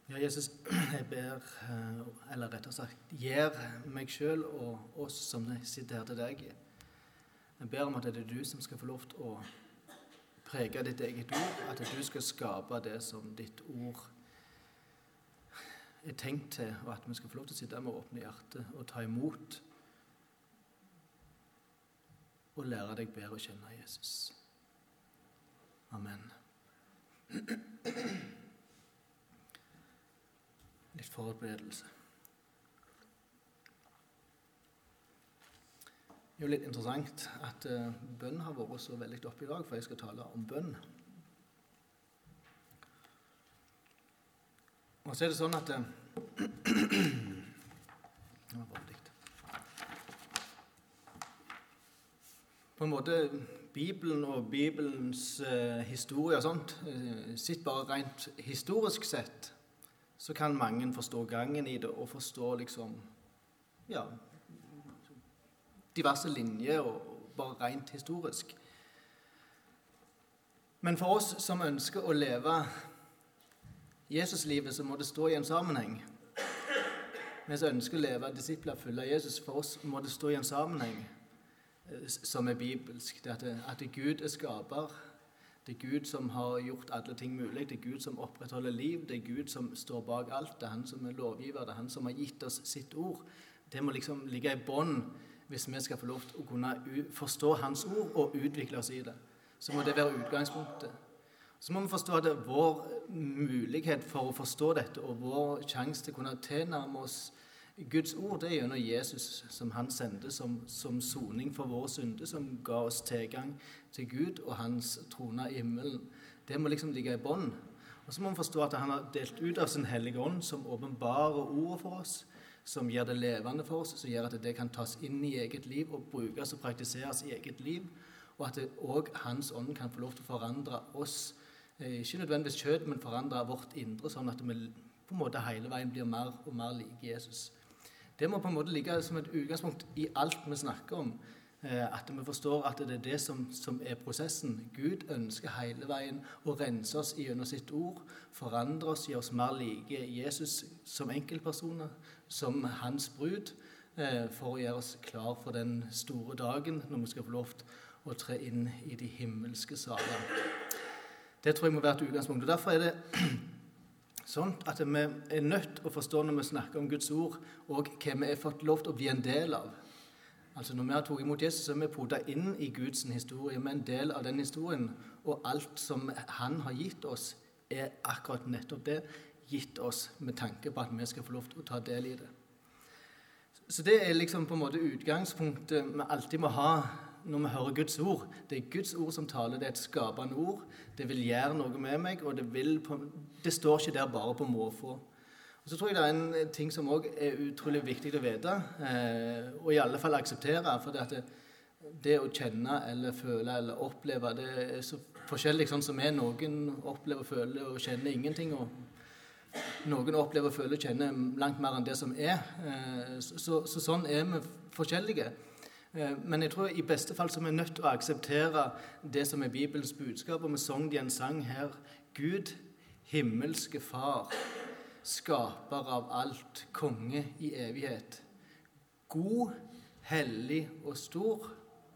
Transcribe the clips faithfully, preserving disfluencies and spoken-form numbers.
Ja, Jesus, jeg ber, eller rettere sagt, gir meg selv og oss som sitter her til deg. Jeg ber om at det er du som skal få lov til å prege ditt eget ord, at du skal skape det som ditt ord er tenkt til, og at vi skal få lov til å sitte med åpne hjerte og ta imot og lære deg bedre å kjenne Jesus. Amen. Litt forberedelse. Det er jo litt interessant at uh, bønn har vært så veldig oppe i dag, for jeg skal tale om bønn. Og så er det sånn at uh, det var bare litt. På en måte Bibelen og Bibelens uh, historie og sånt, uh, sitt bare rent historisk sett, så kan mange forstå gangen i det og forstå liksom, ja, diverse linjer og bare rent historisk. Men for oss som ønsker å leve Jesuslivet, så må det stå i en sammenheng. Vi som ønsker å leve disipler fulle av Jesus, for oss må det stå i en sammenheng som er bibelsk. Det er at, at Gud er skaper. Det er Gud som har gjort alle ting mulig. Det er Gud som opprettholder liv. Det er Gud som står bak alt. Det er han som er lovgiver. Det er han som har gitt oss sitt ord. Det må liksom ligge i bånd hvis vi skal få lov til å kunne forstå hans ord og utvikle oss i det. Så må det være utgangspunktet. Så må vi forstå at det er vår mulighet for å forstå dette og vår sjanse til å kunne tilnærme oss Guds ord, det er gjennom Jesus som han sendte som, som soning for våre synder, som ga oss tilgang til Gud og hans trone i himmelen. Det må liksom ligge i bånd. Og så må vi forstå at han har delt ut av sin hellige ånd som åpenbarer ordet for oss, som gjør det levende for oss, som gjør at det kan tas inn i eget liv og brukes og praktiseres i eget liv, og at det også hans ånd kan få lov til å forandre oss, ikke nødvendigvis kjøtt, men forandre vårt indre, sånn at vi på en måte hele veien blir mer og mer like Jesus. Det må på en måte ligge som et utgangspunkt i alt vi snakker om, at vi forstår at det er det som, som er prosessen. Gud ønsker hele veien å rense oss gjennom sitt ord, forandre oss, gjøre oss mer like Jesus som enkeltpersoner, som hans brud, for å gjøre oss klar for den store dagen når vi skal få lov til å tre inn i de himmelske saler. Det tror jeg må være et utgangspunkt, og derfor er det sånn at vi er nødt til å forstå når vi snakker om Guds ord, og hva vi har fått lov til å bli en del av. Altså når vi har tatt imot Jesus, så er vi podet inn i Guds historie, vi er en del av den historien, og alt som han har gitt oss, er akkurat nettopp det, gitt oss med tanke på at vi skal få lov til å ta del i det. Så det er liksom på en måte utgangspunktet vi alltid må ha når vi hører Guds ord. Det er Guds ord som taler, det er et skapende ord. Det vil gjøre noe med meg, og det, vil på, det står ikke der bare på måfå. Og så tror jeg det er en ting som også er utrolig viktig å vite, eh, og i alle fall akseptere, for det, at det, det å kjenne eller føle eller oppleve, det er så forskjellig sånn som er. Noen opplever, føler og kjenner ingenting, og noen opplever, føler og kjenner langt mer enn det som er. Eh, så, så, så sånn er vi forskjellige. Men jeg tror i beste fall så er vi nødt til å akseptere det som er Bibelens budskap, og vi sang de en sang her. Gud, himmelske far, skaper av alt, konge i evighet. God, hellig og stor,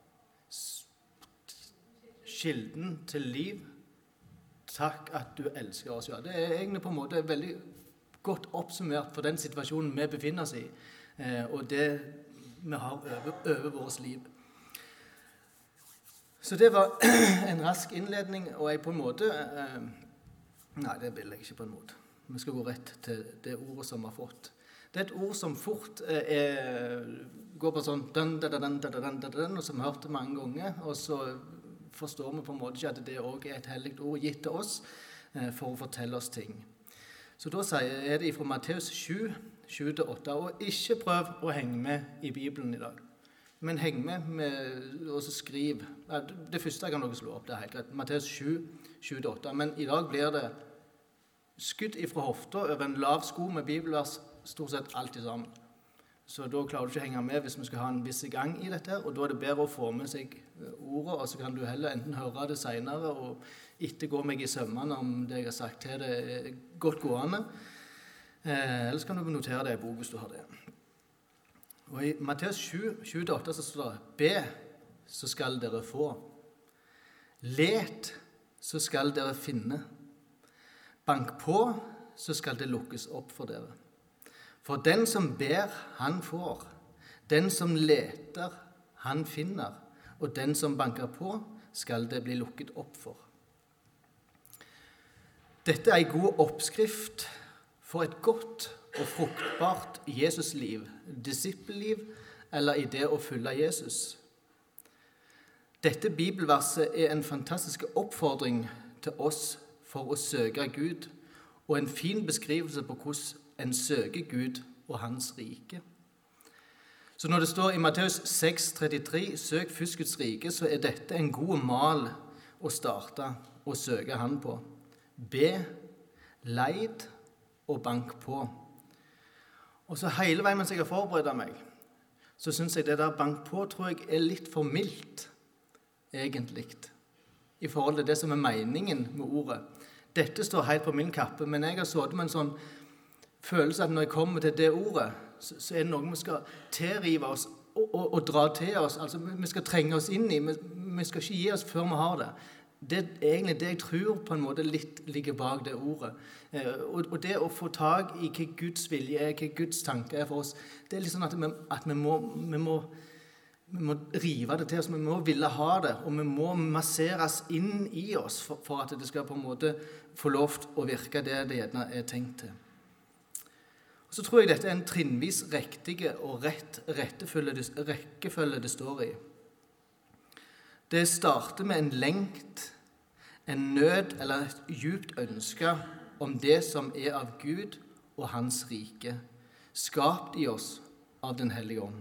kilden til liv. Takk at du elsker oss. Ja, det er egentlig på en måte veldig godt oppsummert for den situasjonen vi befinner oss i, og det vi har over, over vårt liv. Så det var en rask innledning, og jeg på en måte eh, nei, det vil jeg ikke på en måte. Vi skal gå rett til det ordet som vi har fått. Det er et ord som fort eh, er, går på sånn dun, dun, dun, dun, dun, dun, dun, og som vi har hørt det mange ganger, og så forstår vi på en måte ikke at det også er et helligt ord gitt til oss eh, for å fortelle oss ting. Så da er det fra Matteus sju, sju til åtte, og ikke prøv å henge med i Bibelen i dag, men heng med, med og så skriv. Det første kan dere slå opp, det er helt greit. Matteus sju, sju til åtte, men i dag blir det skutt ifra hofta over en lav sko med bibelvers stort sett alltid sammen. Så da klarer du ikke å henge med hvis vi skal ha en viss gang i dette, og da er det bedre å få med seg ordet, og så kan du heller enten høre det senere og ettergå meg i sømmene om det jeg har sagt til det er godt gående. Eh, ellers kan du notere det i bok hvis du har det. Og i Matteus sju, sju til åtte så står det: Be, så skal dere få. Let, så skal dere finne. Bank på, så skal det lukkes opp for dere. For den som ber, han får. Den som leter, han finner. Og den som banker på, skal det bli lukket opp for. Dette er en god oppskrift for et godt og fruktbart Jesusliv, disippelliv eller i det å følge Jesus. Dette bibelverset er en fantastisk oppfordring til oss for å søke Gud, og en fin beskrivelse på hvordan en søker Gud og hans rike. Så når det står i Matteus seks trettitre, søk først Guds rike, så er dette en god mal å starte og søke han på. Be, leid og bank på. Og så hele veien mens jeg har forberedt meg, så synes jeg det der bank på tror jeg er litt for mildt, egentlig, i forhold til det som er meningen med ordet. Dette står helt på min kappe, men jeg har sittet med en sånn følelse at når jeg kommer til det ordet, så, så er det noe vi skal tilrive oss og, og, og dra til oss. Altså, vi skal trenge oss inn i, vi, vi skal ikke gi oss før vi har det. Det er egentlig det jeg tror på en måte litt ligger bak det ordet. Eh, og, og det å få tak i hva Guds vilje er, hva Guds tanke er for oss, det er litt sånn at vi, at vi, må, vi, må, vi må rive det til oss, vi må ville ha det, og vi må masseres inn i oss for, for at det skal på en måte få lov å virke det det gjerne er tenkt til. Og så tror jeg dette er en trinnvis riktige og rett rekkefølge det står i. Det starter med en lengt, en nød eller et djupt ønske om det som er av Gud og hans rike, skapt i oss av den hellige ånd.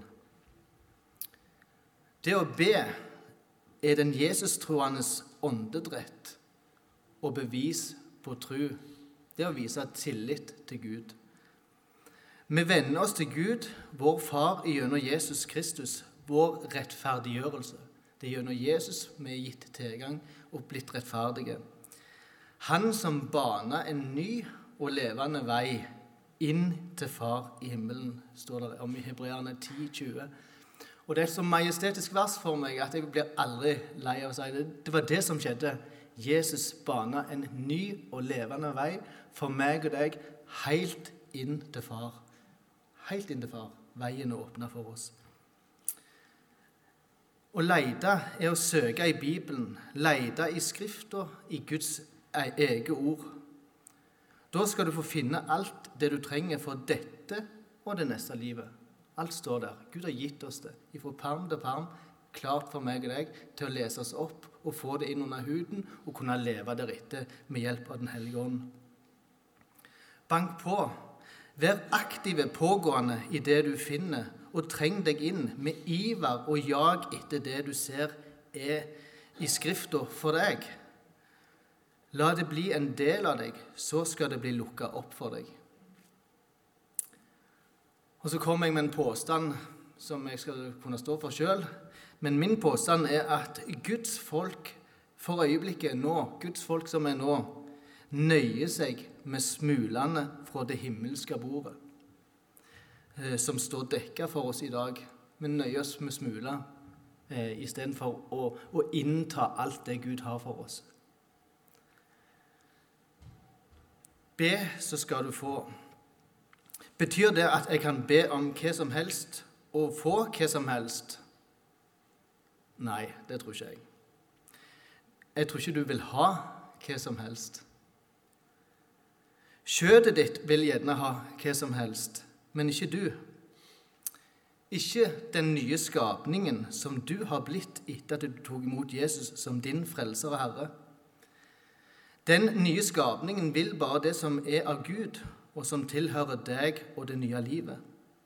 Det å be er den Jesus-troendes åndedrett og bevis på tro. Det å vise tillit til Gud. Vi venner oss til Gud, vår far gjennom Jesus Kristus, vår rettferdiggjørelse. Det er gjennom Jesus vi er gitt tilgang og blitt rettferdige. Han som baner en ny og levende vei inn til far i himmelen, står det om i Hebreerne ti tjue. Og det er et så majestetisk vers for meg at jeg blir aldri lei av å si det. Det var det som skjedde. Jesus baner en ny og levende vei for meg og deg helt inn til far. Helt inn til far. Veien er åpnet for oss. Å leide er å søke i Bibelen, leide i Skriften, i Guds eget ord. Da skal du få finne alt det du trenger for dette og det neste livet. Alt står der. Gud har gitt oss det, fra perm til perm, klart for meg og deg, til å lese oss opp og få det inn under huden og kunne leve deretter med hjelp av den hellige ånd. Bank på. Vær aktive pågående i det du finner, og treng deg inn med iver og jag etter det du ser er i Skriften for deg. La det bli en del av deg, så skal det bli lukket opp for deg. Og så kommer jeg med en påstand som jeg skal kunne stå for selv, men min påstand er at Guds folk for øyeblikket nå, Guds folk som er nå, nøyer seg med smulene fra det himmelske bordet, som står dekket for oss i dag. Vi nøyer oss med smuler eh, i stedet for å, å innta alt det Gud har for oss. Be, så skal du få. Betyr det at jeg kan be om hva som helst og få hva som helst? Nei, det tror ikke jeg. Jeg tror ikke du vil ha hva som helst. Kjødet ditt vil gjerne ha hva som helst, men ikke du. Ikke den nye skapningen som du har blitt etter at du tok imot Jesus som din frelser og Herre. Den nye skapningen vil bare det som er av Gud, og som tilhører deg og det nye livet.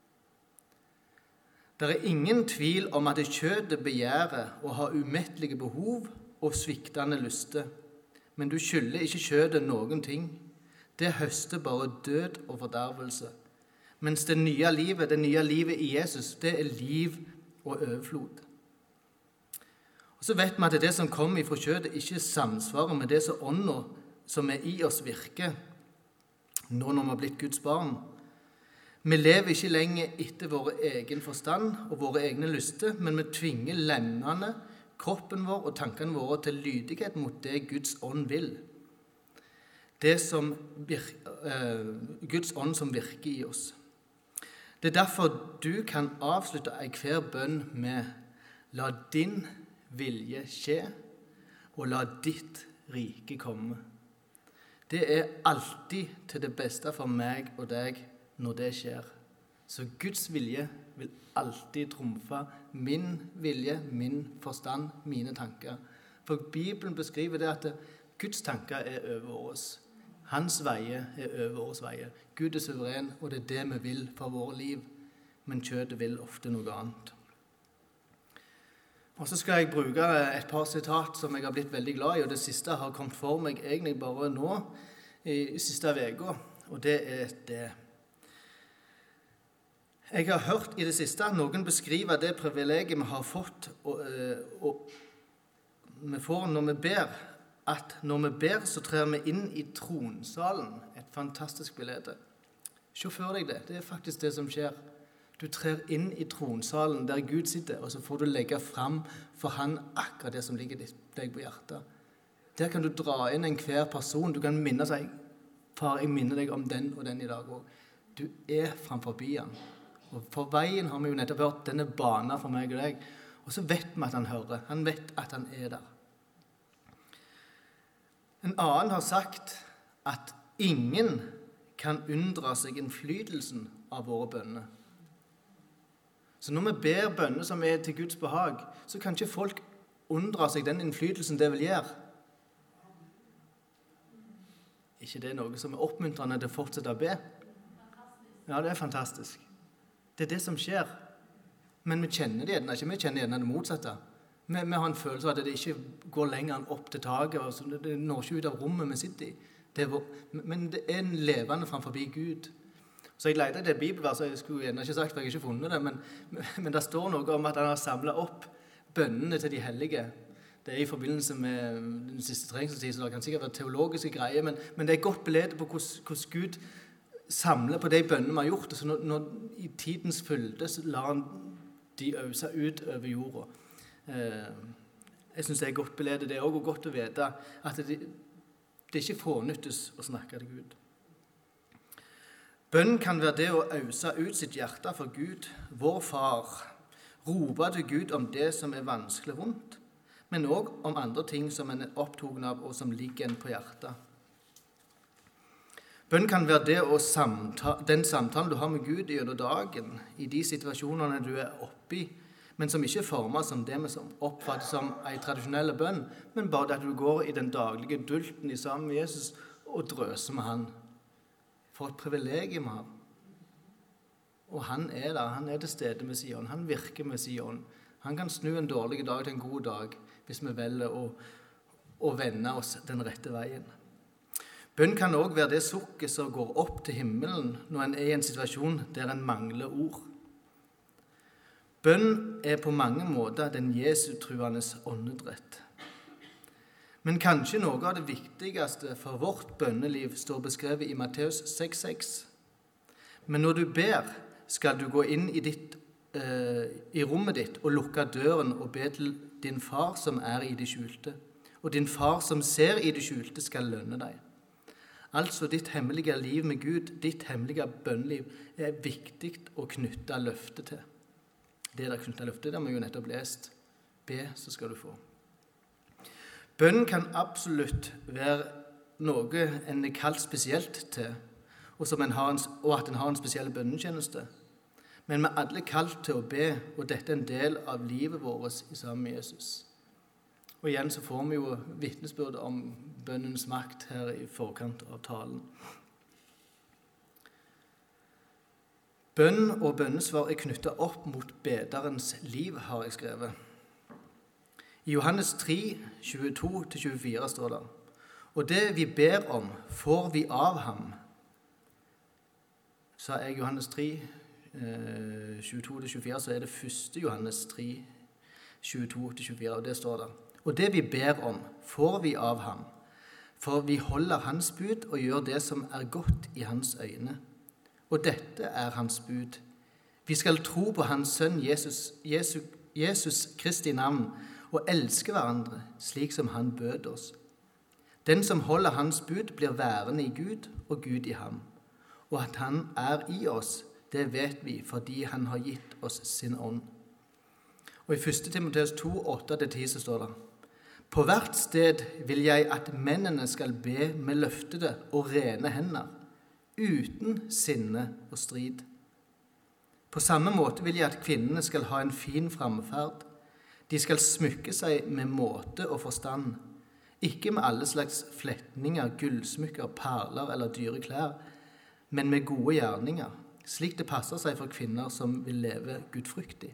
Det er ingen tvil om at kjødet begjærer og har umettelige behov og sviktende lyster, men du skylder ikke kjødet noen ting. Det høster bare død og fordervelse. Mens det nye livet, det nye livet i Jesus, det er liv og overflod. Og så vet vi at det som kommer fra kjødet ikke samsvarer med det som ånden som er i oss virker, nå når vi har blitt Guds barn. Vi lever ikke lenger etter vår egen forstand og våre egne lyster, men vi tvinger lemmene, kroppen vår og tankene våre til lydighet mot det Guds ånd vil. Det som virker, uh, Guds ånd som virker i oss. Det er derfor du kan avslutte enhver bønn med «La din vilje skje, og la ditt rike komme». Det er alltid til det beste for meg og deg når det skjer. Så Guds vilje vil alltid trumfe min vilje, min forstand, mine tanker. For Bibelen beskriver det at Guds tanker er over oss. Hans veier er over oss veier. Gud er suveren, og det er det vi vil for våre liv. Men kjødet vil ofte noe annet. Og så skal jeg bruke et par sitat som jeg har blitt veldig glad i, og det siste har kommet for meg egentlig bare nå, i siste veka, og det er det. Jeg har hørt i det siste noen beskrive det privilegiet vi har fått, og, og vi får når vi ber, at når vi ber så trer vi inn i tronsalen, et fantastisk bilde. Se for deg det, det er faktisk det som skjer. Du trer inn i tronsalen der Gud sitter, og så får du legge frem for han akkurat det som ligger deg på hjertet. Der kan du dra inn en hver person. Du kan minne seg, far, jeg minner deg om den og den i dag også. Du er framfor han. Og for veien har vi jo nettopp hørt, den er bana for meg og deg. Og så vet vi at han hører. Han vet at han er der. En annen har sagt at ingen kan unndra seg innflytelsen av våre bønner. Så når vi ber bønner som er til Guds behag, så kan ikke folk unndra seg den innflytelsen det vil gjøre. Ikke det noe som er oppmuntrende til å fortsette å be? Ja, det er fantastisk. Det er det som skjer. Men vi kjenner det gjerne, ikke vi kjenner gjerne det motsatte. Vi, vi har en følelse av at det ikke går lenger enn opp til taket, og så det når ikke ut av rommet vi sitter i. Det er vår, men det er en levende framfor Gud. Så jeg leter etter et bibelvers, jeg skulle gjerne ikke sagt, for jeg har ikke funnet det, men, men det står noe om at han har samlet opp bønnene til de hellige. Det er i forbindelse med den siste trengselstid, så det kan sikkert være teologiske greier, men, men det er et godt bilde på hvordan, hvordan Gud samler på de bønnene vi har gjort, så når, når i tidens fylde, så lar han de øse ut over jorda. Eh, jeg synes det er et godt bilde, det er også godt å vite at det, det ikke fornyttes å snakke til Gud. Bønn kan være det å øse ut sitt hjerte for Gud, vår far. Rope til Gud om det som er vanskelig og vondt, men også om andre ting som en er opptatt av og som ligger en på hjertet. Bønn kan være det å samtale, den samtalen du har med Gud gjennom dagen, i de situasjonene du er oppe i, men som ikke former som det vi oppfatter som en tradisjonell bønn, men bare at du går i den daglige dulten i sammen med Jesus og drøser med han. For et privilegium vi har. Og han er der, han er til stede med sin ånd, han virker med sin ånd. Han kan snu en dårlig dag til en god dag, hvis vi velger å, å vende oss den rette veien. Bønn kan også være det sukket som går opp til himmelen når en er i en situasjon der en mangler ord. Bønn er på mange måter den Jesu-truendes åndedrett. Men kanskje noe av det viktigste for vårt bønneliv står beskrevet i Matteus seks seks. Men når du ber, skal du gå inn i, ditt, eh, i rommet ditt og lukke døren og be til din far som er i det skjulte. Og din far som ser i det skjulte skal lønne deg. Altså ditt hemmelige liv med Gud, ditt hemmelige bønneliv, er viktig å knytte løfte til. Det der knytte løfte, det har vi jo nettopp lest. Be, så skal du få. Bønn kan absolutt være noe en er kalt spesielt til, og, som en har en, og at en har en spesiell bønnetjeneste. Men vi er alle kalt til å be, og dette er en del av livet vårt sammen med Jesus. Og igjen så får vi jo vitnesbyrd om bønnens makt her i forkant av talen. Bønn og bønnesvar er knyttet opp mot bederens liv, har jeg skrevet. I Johannes tre, tjueto til tjuefire står det, og det vi ber om, får vi av ham. Så er Johannes tre, tjueto til tjuefire, så er det første Johannes tre, tjueto til tjuefire, og det står der. Og det vi ber om, får vi av ham, for vi holder hans bud og gjør det som er godt i hans øyne. og dette er hans bud. Vi skal tro på hans sønn Jesus, Jesus, Jesus Kristi navn og elske hverandre slik som han bød oss. Den som holder hans bud blir værende i Gud og Gud i ham. Og at han er i oss, det vet vi fordi han har gitt oss sin ånd. Og i første Timoteus to, åtte til ti så står det: På hvert sted vil jeg at mennene skal be med løftede og rene hender, uten sinne og strid. På samme måte vil jeg at kvinnene skal ha en fin framferd. De skal smykke seg med måte og forstand, ikke med alle slags fletninger, gullsmykker, perler eller dyre klær, men med gode gjerninger, slik det passer seg for kvinner som vil leve gudfryktig.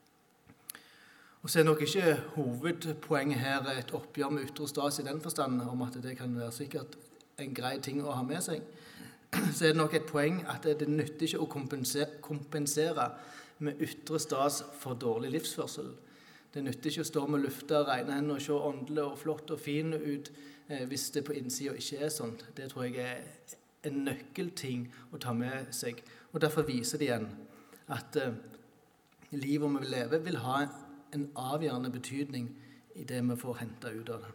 Og så er nok ikke hovedpoenget her et oppgjør med ytre stas i den forstand, om at det kan være sikkert en grei ting å ha med seg. Så er det nok et poeng at det nytter ikke å kompensere, kompensere med ytre stas for dårlig livsførsel. Det nytter ikke å stå med lufta, regne henne og se åndelig og flott og fin ut eh, hvis det på innsiden ikke er sånt. Det tror jeg er en nøkkelting å ta med seg. Og derfor viser det igjen at eh, livet vi vil leve vil ha en avgjørende betydning i det vi får hentet ut av det.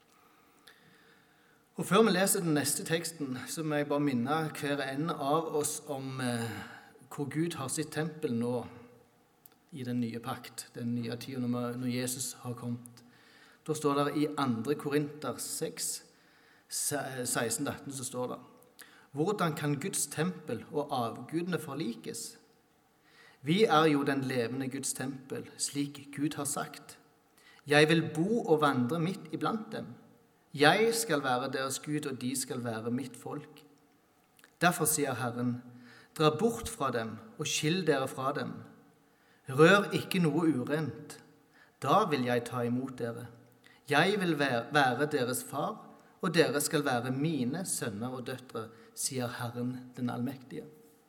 Og før vi leser den neste teksten, så må jeg bare minne hver en av oss om eh, hvor Gud har sitt tempel nå i den nye pakt, den nye tiden når Jesus har kommet. Da står det i andre Korinter seks, seksten til atten, så står det: Hvordan kan Guds tempel og avgudene forlikes? Vi er jo den levende Guds tempel, slik Gud har sagt. Jeg vil bo og vandre midt iblant dem. Jeg skal være deres Gud, og de skal være mitt folk. Derfor sier Herren: Dra bort fra dem og skill dere fra dem. Rør ikke noe urent. Da vil jeg ta imot dere. Jeg vil være deres far, og dere skal være mine sønner og døtre, sier Herren den allmektige.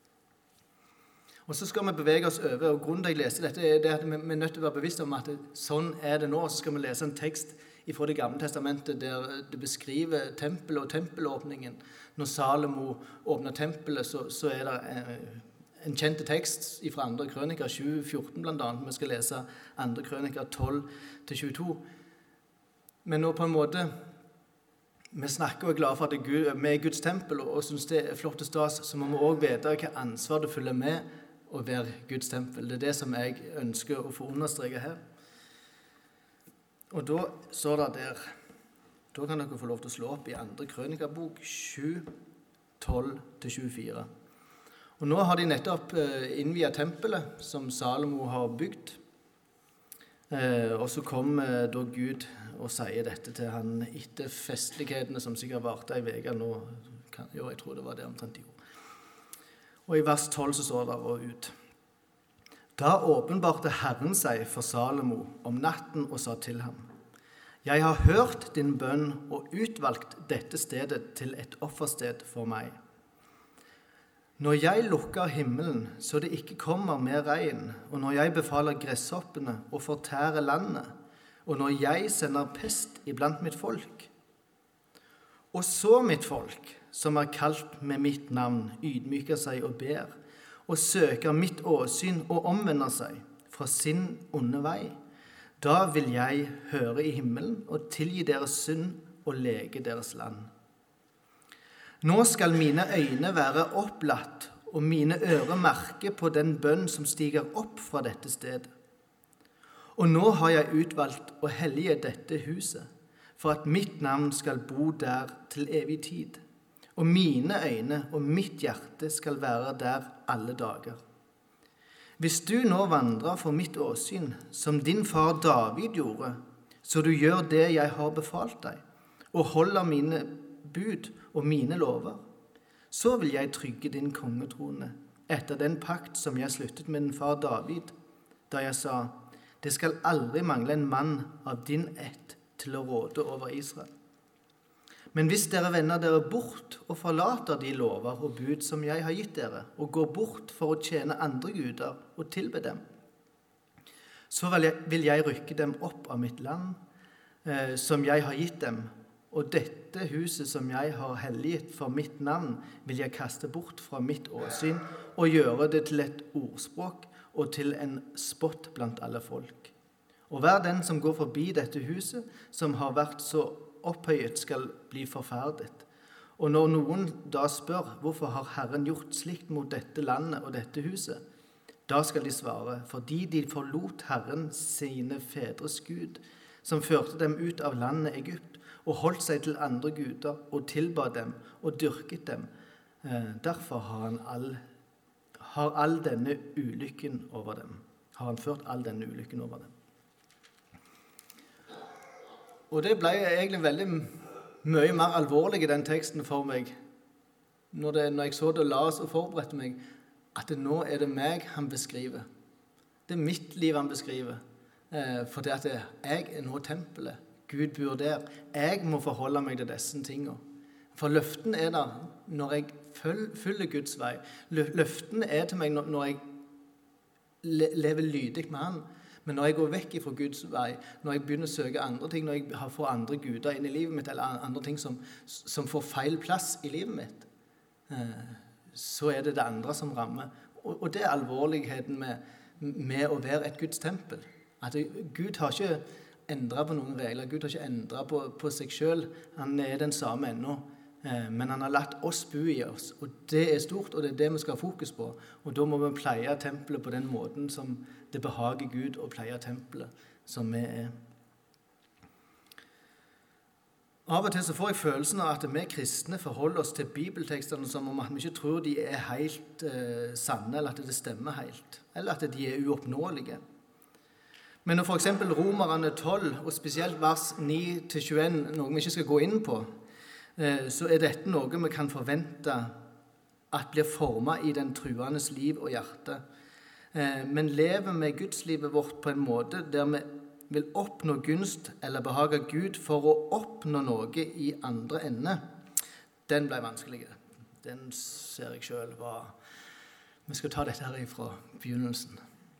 Og så skal vi bevege oss over, og grunnen til at jeg leser dette er det at vi er nødt til å være bevisst om at sånn er det nå. Så skal vi lese en tekst fra Det gamle testamentet der det beskriver tempelet og tempelåpningen. Når Salomo åpner tempelet, så, så er det en kjent tekst fra andre krøniker sju fjorten blant annet. Vi skal lese andre krøniker tolv til tjueto. Men nå på en måte, vi snakker og er glade for at vi er Guds tempel og synes det er flott og stas, så må vi også vite hva ansvar det følger med å være Guds tempel. Det er det som jeg ønsker å få understreke her. Og da står det der, da kan dere få lov til å slå opp i andre krønikerbok sju, tolv til tjuefire. Og nå har de nettopp innviet tempelet som Salomo har bygd. Og så kom da Gud og sier dette til han etter festlighetene som sikkert varte i vega nå. Jo, jeg tror det var det omtrent i år. Og i vers tolv så står det og ut: Da åpenbarte Herren seg for Salomo om natten og sa til ham: Jeg har hørt din bønn og utvalgt dette stedet til et offersted for meg. Når jeg lukker himmelen så det ikke kommer mer regn, og når jeg befaler gresshoppene å fortære landet, og når jeg sender pest iblant mitt folk, og så mitt folk, som er kalt med mitt navn, ydmyker seg og ber, og søker mitt åsyn og omvender seg fra sin onde vei, da vil jeg høre i himmelen og tilgi deres synd og lege deres land. Nå skal mine øyne være opplatt, og mine ører merke på den bønn som stiger opp fra dette stedet. Og nå har jeg utvalgt å hellige dette huset, for at mitt navn skal bo der til evig tid, og mine øyne og mitt hjerte skal være der alle dager. Hvis du nå vandrer for mitt åsyn, som din far David gjorde, så du gjør det jeg har befalt deg, og holder mine bud og mine lover, så vil jeg trygge din kongetrone etter den pakt som jeg sluttet med din far David, da jeg sa: Det skal aldri mangle en mann av din ett til å råde over Israel. Men hvis dere vender dere bort og forlater de lover og bud som jeg har gitt dere, og går bort for å tjene andre guder og tilbe dem, så vil jeg, vil jeg rykke dem opp av mitt land, eh, som jeg har gitt dem, Og dette huset som jeg har helliget for mitt navn, vil jeg kaste bort fra mitt åsyn og gjøre det til et ordspråk og til en spott blant alle folk. Og hver den som går forbi dette huset, som har vært så opphøyet, skal bli forferdet. Og når noen da spør, hvorfor har Herren gjort slikt mot dette landet og dette huset? Da skal de svare, fordi de forlot Herren sine fedres Gud, som førte dem ut av landet Egypt, og holdt seg til andre guder, og tilba dem, og dyrket dem. Derfor har han all, har all denne ulykken over dem. Har han ført all denne ulykken over dem. Og det ble egentlig veldig mye mer alvorlig i den teksten for meg, når, det, når jeg så det og la oss og forberedte meg, at det nå er det meg han beskriver. Det er mitt liv han beskriver. Eh, for det at jeg er nå tempelet. Gud bor der. Jeg må forholde meg til disse tingene. For løften er der når jeg følger Guds vei. Løften er til meg når jeg lever lydig med han. Men når jeg går vekk fra Guds vei, når jeg begynner å søke andre ting, når jeg får andre guder inn i livet mitt, eller andre ting som, som får feil plass i livet mitt, så er det det andre som rammer. Og, og det er alvorligheten med, med å være et Guds tempel. At Gud har ikke endret på noen regler, Gud har ikke endret på, på seg selv. Han er den samme ennå, men han har latt oss bo i oss. Og det er stort, og det er det vi skal ha fokus på. Og da må vi pleie tempelet på den måten som det behager Gud å pleie tempelet som vi er. Av og til så får jeg følelsen av at vi kristne forholder oss til bibeltekstene som om at vi ikke tror de er helt eh, sanne, eller at det stemmer helt, eller at de er uoppnåelige. Men når for eksempel Romerne tolv, og spesielt vers ni til tjueen, noe vi ikke skal gå inn på, eh, så er dette noe vi kan forvente at blir formet i den truendes liv og hjerte. Eh, men lever vi gudslivet vårt på en måte der vi vil oppnå gunst eller behage Gud for å oppnå noe i andre ende, den ble vanskelig. Den ser jeg selv var... Vi skal ta dette her fra begynnelsen.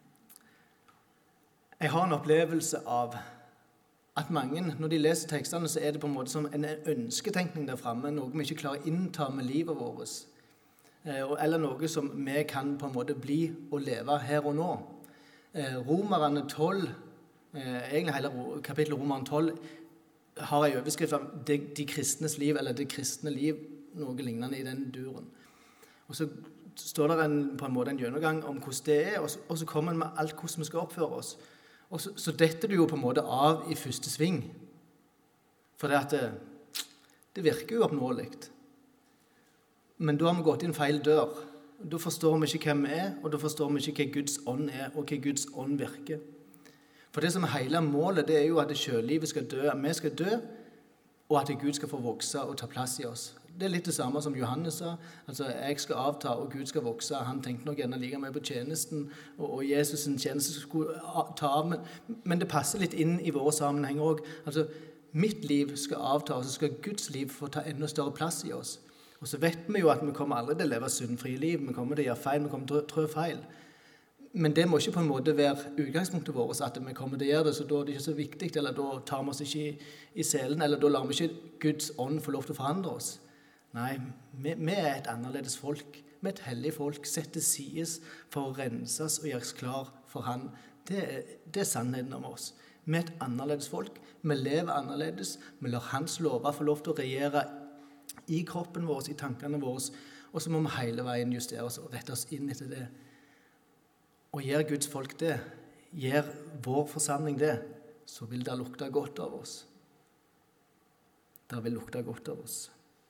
Jeg har en opplevelse av at mange, når de leser tekstene, så er det på en måte som en ønsketenkning der fremme, noe vi ikke klarer å innta med livet vårt, eller noe som vi kan på en måte bli og leve her og nå. Romerne tolv, egentlig hele kapittelet Romerne tolv, har en overskrift av de, de kristnes liv, eller det kristne liv, noe lignende i den duren. Og så står det en, på en måte en gjennomgang om hvordan det er, og så, og så kommer man med alt hvordan vi skal oppføre oss. Og så, så detter du jo på en måte av i første sving. For det at det, det virker jo oppnåeligt. Men da har vi gått inn feil dør. Da forstår vi ikke hvem vi er, og da forstår vi ikke hva Guds ånd er, og hva Guds ånd virker. For det som er hele målet, det er jo at sjøllivet skal dø, at vi skal dø, og at Gud skal få vokse og ta plass i oss. Det er litt det samme som Johannes sa. Altså, jeg skal avta, og Gud skal vokse. Han tenkte nok gjerne like med på tjenesten, og, og Jesus' tjeneste skulle ta av. Men, men det passer litt inn i våre sammenhenger også. Altså, mitt liv skal avta, og så skal Guds liv få ta enda større plass i oss. Og så vet vi jo at vi kommer aldri til å leve syndfri liv. Vi kommer til å gjøre feil, vi kommer til å trø feil. Men det må ikke på en måte være utgangspunktet vårt at vi kommer til å gjøre det, så da er det ikke så viktig, eller da tar vi oss ikke i, i selen, eller da lar vi ikke Guds ånd få lov til å forandre oss. Nei, vi, vi er et annerledes folk. Vi er et hellig folk, settes sides for å renses og gjøres klar for han. Det er, det er sannheten om oss. Vi er et annerledes folk, vi lever annerledes, vi lar hans lover få lov til å regjere i kroppen vår, i tankene våre, og så må vi hele veien justere oss og rette oss inn etter det. Og gjør Guds folk det, gjør vår forsamling det, så vil det lukte godt av oss. Det vil lukte godt av oss.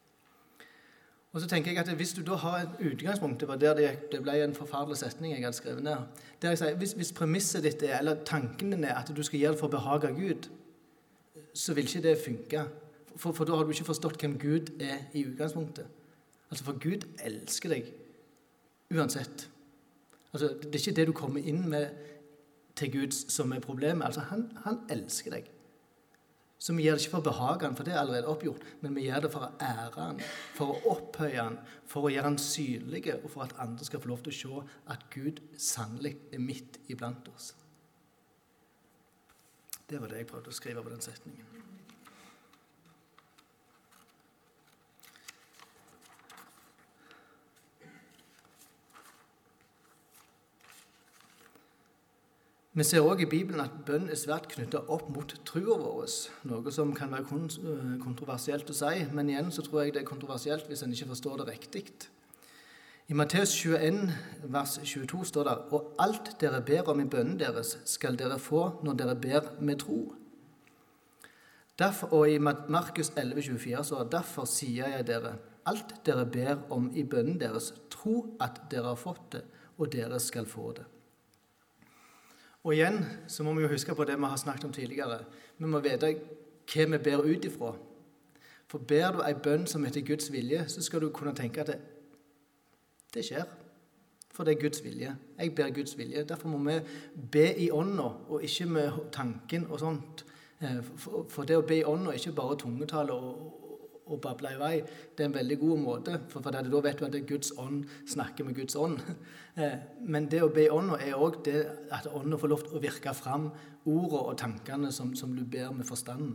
Og så tenker jeg at hvis du da har et utgangspunkt, det var der det, det ble en forferdelig setning jeg hadde skrevet ned, der jeg sier, hvis, hvis premisset ditt er, eller tanken din er at du skal gjøre det for å behage Gud, så vil ikke det funke. For, for da har du ikke forstått hvem Gud er i utgangspunktet. Altså, for Gud elsker deg uansett. Altså, det er ikke det du kommer inn med til Gud som er problemet. Altså, han, han elsker deg. Så vi gjør det ikke for å behage han, for det er allerede oppgjort, men vi gjør det for å ære han, for å opphøye han, for å gjøre han synlig, og for at andre skal få lov til å se at Gud sannelig er midt iblant oss. Det var det jeg prøvde å skrive på den setningen. Vi ser også i Bibelen at bønn er svært knyttet opp mot troen vår, noe som kan være kontroversielt å si, men igjen så tror jeg det er kontroversielt hvis en ikke forstår det riktig. I Matteus tjueen, vers tjueto står det: «Og alt dere ber om i bønnen deres, skal dere få når dere ber med tro.» Derfor, og i Markus elleve tjuefire står det: «Derfor sier jeg dere, alt dere ber om i bønnen deres, tro at dere har fått det, og dere skal få det.» Og igjen så må vi jo huske på det vi har snakket om tidligere. Vi må vite hva vi ber ut ifra. For ber du en bønn som heter Guds vilje, så skal du kunne tenke at det, det skjer. For det er Guds vilje. Jeg ber Guds vilje. Derfor må vi be i ånden, og ikke med tanken og sånt. For, for det å be i ånden, ikke bare tungetale og, og bable i vei, det er en veldig god måte. For, for det, da vet du at det er Guds ånd snakker med Guds ånd. Men det å be i ånden er også det at ånden får lov til å virke fram ordene og tankene som, som du ber med forstanden.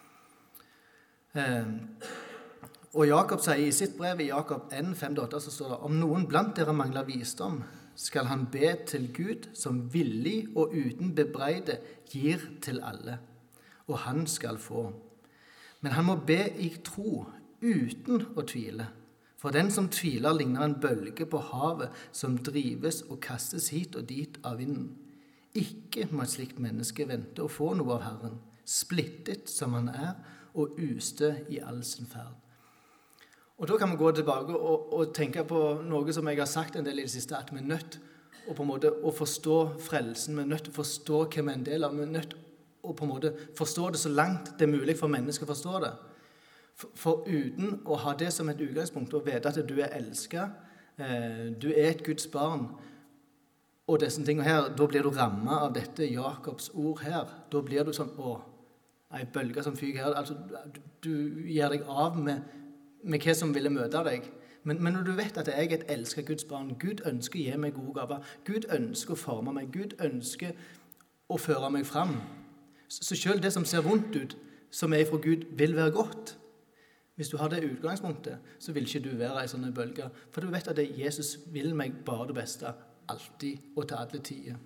Og Jakob sier i sitt brev i Jakob en fem åtte, så står det: «Om noen blant dere mangler visdom, skal han be til Gud, som villig og uten bebreide gir til alle, og han skal få. Men han må be i tro, uten å tvile. For den som tviler ligner en bølge på havet, som drives og kastes hit og dit av vinden. Ikke må et slikt menneske vente å få noe av Herren, splittet som han er, og ustø i all sin ferd.» Og da kan vi gå tilbake og, og tenke på noe som jeg har sagt en del i det siste, at vi er nødt å, på en måte, å forstå frelsen, vi er nødt til å forstå hva vi er en del av, vi er nødt til å på en måte forstå det så langt det er mulig for mennesker å forstå det. For, for uten å ha det som et utgangspunkt, og vite at du er elsket, eh, du er et Guds barn, og disse tingene her, da blir du rammet av dette Jakobs ord her. Da blir du sånn, å, en bølge som fyger her, altså du, du gir deg av med med hva som ville møte deg. Men, men når du vet at jeg er et elsket Guds barn, Gud ønsker å gi meg gode gaver, Gud ønsker å forme meg, Gud ønsker å føre meg frem. Så, så selv det som ser vondt ut, som er fra Gud, vil være godt. Hvis du har det utgangspunktet, så vil ikke du være en sånn bølge. For du vet at Jesus vil meg bare det beste, alltid og til alle tider.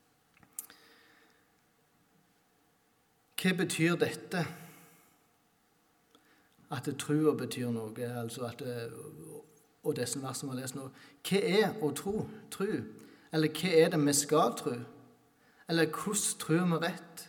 Hva betyr dette? At det trua betyr noe, altså at det, og disse vers som vi har lest nå. Hva er å tro? Tro? Eller hva er det vi skal tro? Eller hvordan tror vi rett?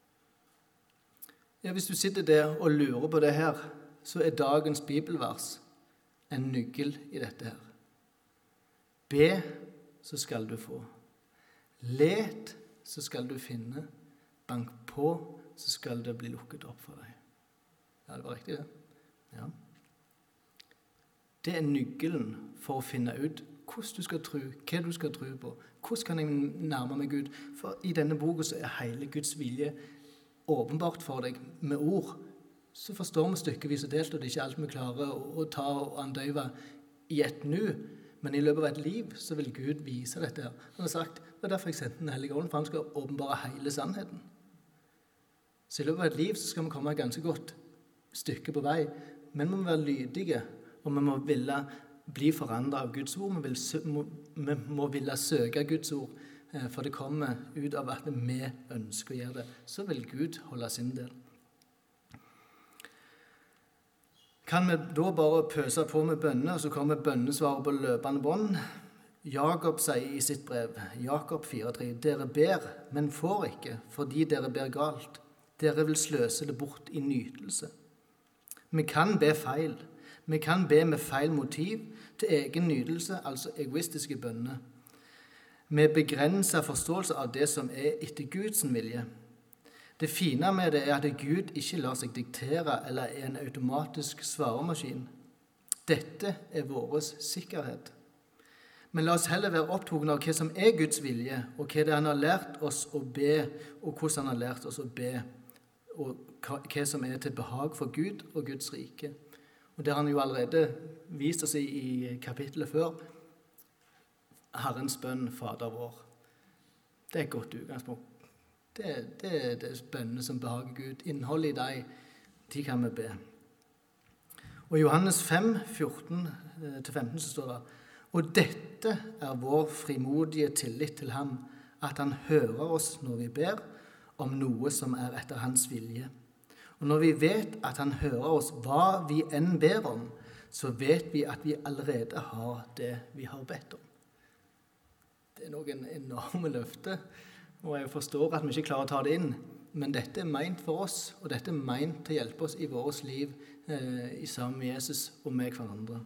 Ja, hvis du sitter der og lurer på det her, så er dagens bibelvers en nøkkel i dette her. Be, så skal du få. Let, så skal du finne. Bank på, så skal det bli lukket opp for deg. Ja, det var riktig det. Ja. Det er nøkkelen for å finne ut hvordan du skal tro, hva du skal tro på. Hvordan kan jeg nærme meg Gud? For i denne boka så er hele Guds vilje åpenbart for deg med ord. Så forstår vi stykkevis og delt, og det er ikke alt vi klarer å, å ta og andøyve i et nu. Men i løpet av et liv så vil Gud vise dette her. Han har sagt, det er derfor jeg sendte Den hellige ånd, for han skal åpenbare hele sannheten. Så i løpet av et liv så skal vi komme ganske godt stykke på vei, men vi må være lydige, og vi må ville bli forandret av Guds ord. Vi, vil, må, vi må ville søke Guds ord, for det kommer ut av at vi ønsker å gjøre det. Så vil Gud holde sin del. Kan vi da bare pøse på med bønner, og så kommer bønnesvaret på løpende bånd? Jakob sier i sitt brev, Jakob fire tre, dere ber, men får ikke, fordi dere ber galt. Dere vil sløse det bort i nytelse. Vi kan be feil. Vi kan be med feil motiv til egen nytelse, altså egoistiske bønner. Med begrenset forståelse av det som er etter Guds vilje. Det fine med det er at Gud ikke lar seg diktere eller er en automatisk svaremaskin. Dette er vår sikkerhet. Men la oss heller være opptatt av hva som er Guds vilje, og hva det han har lært oss å be, og hvordan han har lært oss å be, og hva som er til behag for Gud og Guds rike. Og det har han jo allerede vist oss i, i kapittelet før. Herrens bønn, Fader vår. Det er et godt utgangspunkt. Det, det, det er bønnene som behager Gud. Innholdet i deg, de kan vi be. Og i Johannes fem, fjorten til femten så står det, og dette er vår frimodige tillit til ham, at han hører oss når vi ber om noe som er etter hans vilje. Og når vi vet at han hører oss hva vi enn ber om, så vet vi at vi allerede har det vi har bedt om. Det er noen enorme løfter, og jeg forstår at vi ikke klarer å ta det inn, men dette er meint for oss, og dette er meint til å hjelpe oss i vårt liv eh, i sammen med Jesus og med hverandre.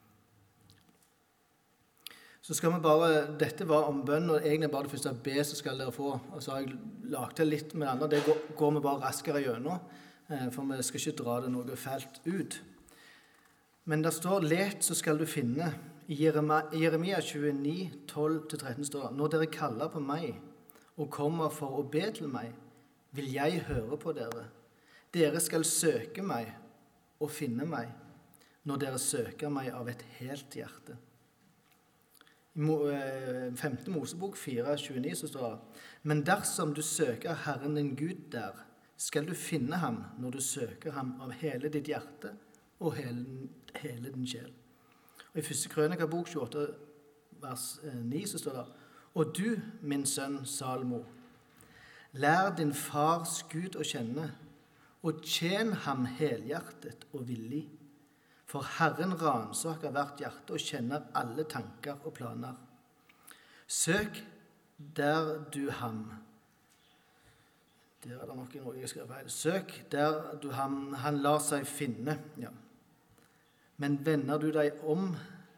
Så skal vi bare, dette var om bønn, og egentlig bare det første B så skal dere få. Og så har jeg lagt til litt med det andre, det går, går vi bare raskere gjennom, for vi skal ikke dra det noe fælt ut. Men det står, let så skal du finne. I Jeremia tjueni, tolv til tretten står det, når dere kaller på meg og kommer for å be til meg, vil jeg høre på dere. Dere skal søke meg og finne meg, når dere søker meg av et helt hjerte. I femte Mosebok fire, tjueni så står det, men dersom du søker Herren din Gud der, skal du finne ham når du søker ham av hele ditt hjerte og hele, hele din sjel. Og i første Krønikabok tjueåtte, vers ni så står det, og du, min sønn Salomo, lær din fars Gud å kjenne, og tjen ham helhjertet og villig. For Herren ransaker hvert hjerte og kjenner alle tanker og planer. Søk der du ham. Der er det nok noe jeg skrev feil. Søk der du ham, han lar seg finne. Ja. Men vender du deg om,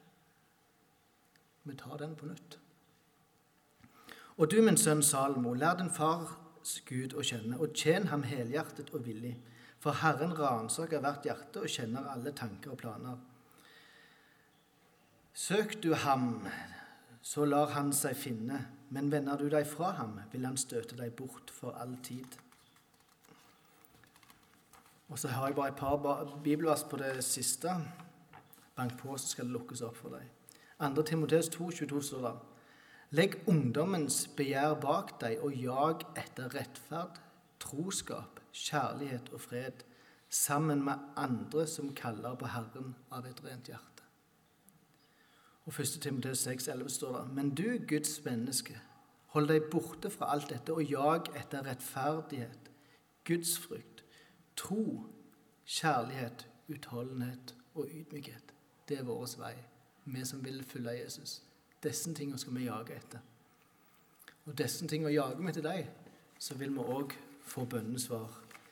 vi tar den på nytt. Og du, min sønn Salomo, lær din fars Gud å kjenne, og tjen ham helhjertet og villig. For Herren ransaker hvert hjerte og kjenner alle tanker og planer. Søk du ham, så lar han seg finne, men vender du deg fra ham, vil han støte deg bort for all tid. Og så har jeg bare et par bibelvers på det siste. Bank på, så skal det lukkes opp for deg. andre Timoteus to, tjueto står det, legg ungdommens begjær bak deg og jag etter rettferd, troskap, kjærlighet og fred, sammen med andre som kaller på Herren av et rent hjerte. Og første Timoteus seks, elleve står det, men du, Guds menneske, hold deg borte fra alt dette og jag etter rettferdighet, Guds frykt, tro, kjærlighet, utholdenhet og ydmykhet. Det er vår vei, vi som vil følge Jesus. Disse tingene skal vi jage etter. Og disse tingene jager vi til deg, så vil vi også få bønnesvar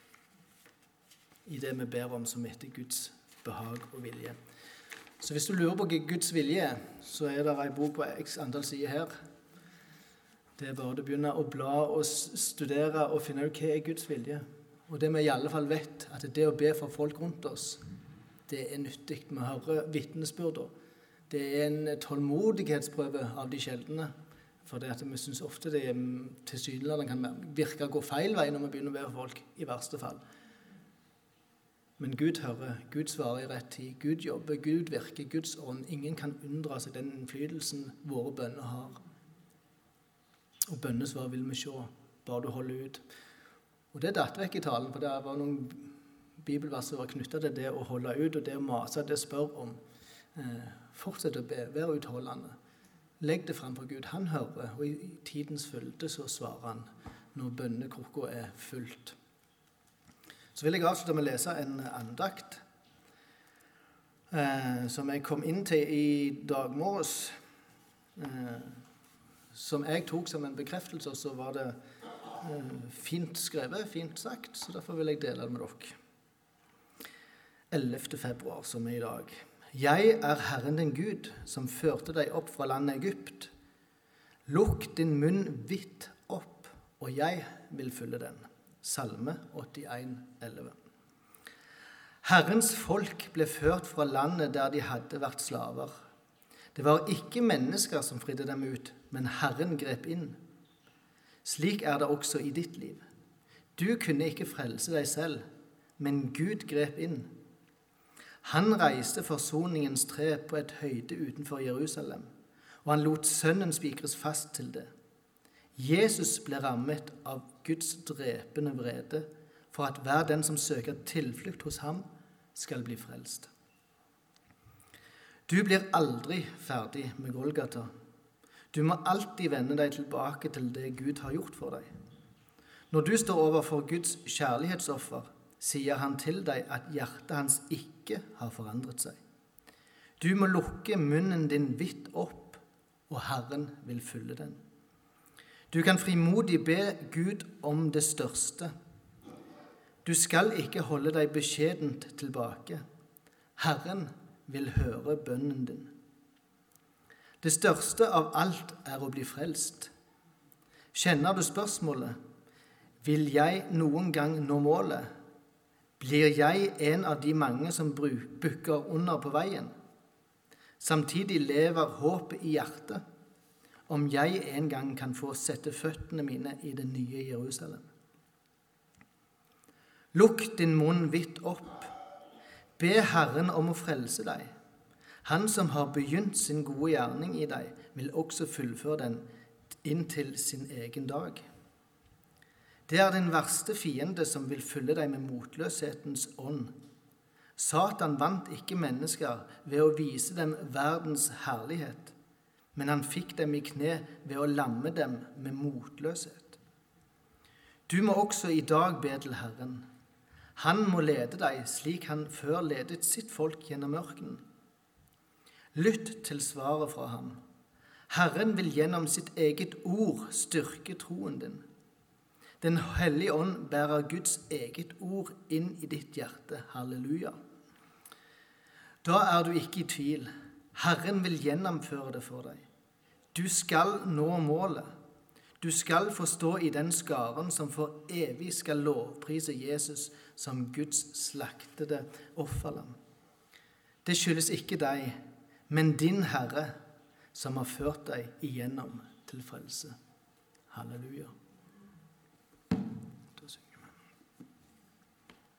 i det vi ber om som etter Guds behag og vilje. Så hvis du lurer på hva Guds vilje er, så er det en bok på x antall sider her. Det er bare å begynne å bla og studere og finne ut hva er Guds vilje. Og det vi i alle fall vet, at det å be for folk rundt oss, det er nyttig. Vi hører vitnesbyrder. Det er en tålmodighetsprøve av de sjeldne. For det at vi synes ofte det tilsynelatende kan virke å gå feil vei når vi begynner å be for folk, i verste fall. Men Gud hører, Gud svarer i rett tid, Gud jobber, Gud virker, Guds ånd. Ingen kan unndra seg den innflytelsen våre bønner har. Og bønnesvar vil vi se, bare du holder ut. Og det er datt vekk i talen, for det var noen bibelvers som var knyttet til det å holde ut, og det å mase, det spør om. Eh, fortsett å be, vær utholdende. Legg det frem for Gud. Han hører, og i tidens fylde så svarer han når bønnekrukka er fullt. Så vil jeg avslutte med å lese en andakt eh, som jeg kom inn til i dag morges, eh, som jeg tok som en bekreftelse, så var det eh, fint skrevet, fint sagt, så derfor vil jeg dele det med dere. ellevte februar, som er i dag. Jeg er Herren din Gud, som førte deg opp fra landet Egypt. Lukk din munn vidt opp, og jeg vil fylle den. Salme åttien, elleve. Herrens folk ble ført fra landet der de hadde vært slaver. Det var ikke mennesker som fridde dem ut, men Herren grep inn. Slik er det også i ditt liv. Du kunne ikke frelse deg selv, men Gud grep inn. Han reiste forsoningens tre på et høyde utenfor Jerusalem, og han lot sønnen spikres fast til det. Jesus ble rammet av Guds drepende vrede, for at hver den som søker tilflukt hos ham, skal bli frelst. Du blir aldri ferdig med Golgata. Du må alltid vende deg tilbake til det Gud har gjort for deg. Når du står overfor Guds kjærlighetsoffer, sier han til deg at hjertet hans ikke har forandret seg. Du må lukke munnen din vidt opp, og Herren vil fylle den. Du kan frimodig be Gud om det største. Du skal ikke holde deg beskjedent tilbake. Herren vil høre bønnen din. Det største av alt er å bli frelst. Kjenner du spørsmålet? Vil jeg noen gang nå målet? Blir jeg en av de mange som bukker under på veien? Samtidig lever håpet i hjertet, om jeg en gang kan få sette føttene mine i det nye Jerusalem. Lukk din munn vidt opp. Be Herren om å frelse deg. Han som har begynt sin gode gjerning i deg, vil også fullføre den inntil sin egen dag. Det er din verste fiende som vil fylle deg med motløshetens ånd. Satan vant ikke mennesker ved å vise dem verdens herlighet, men han fikk dem i kne ved å lamme dem med motløshet. Du må også i dag be til Herren. Han må lede deg slik han før ledet sitt folk gjennom ørkenen. Lytt til svaret fra ham. Herren vil gjennom sitt eget ord styrke troen din. Den hellige ånd bærer Guds eget ord inn i ditt hjerte. Halleluja. Da er du ikke i tvil. Herren vil gjennomføre det for deg. Du skal nå målet. Du skal få stå i den skaren som for evig skal lovprise Jesus som Guds slaktede offerlam. Det skyldes ikke deg, men din Herre, som har ført deg igjennom til frelse. Halleluja.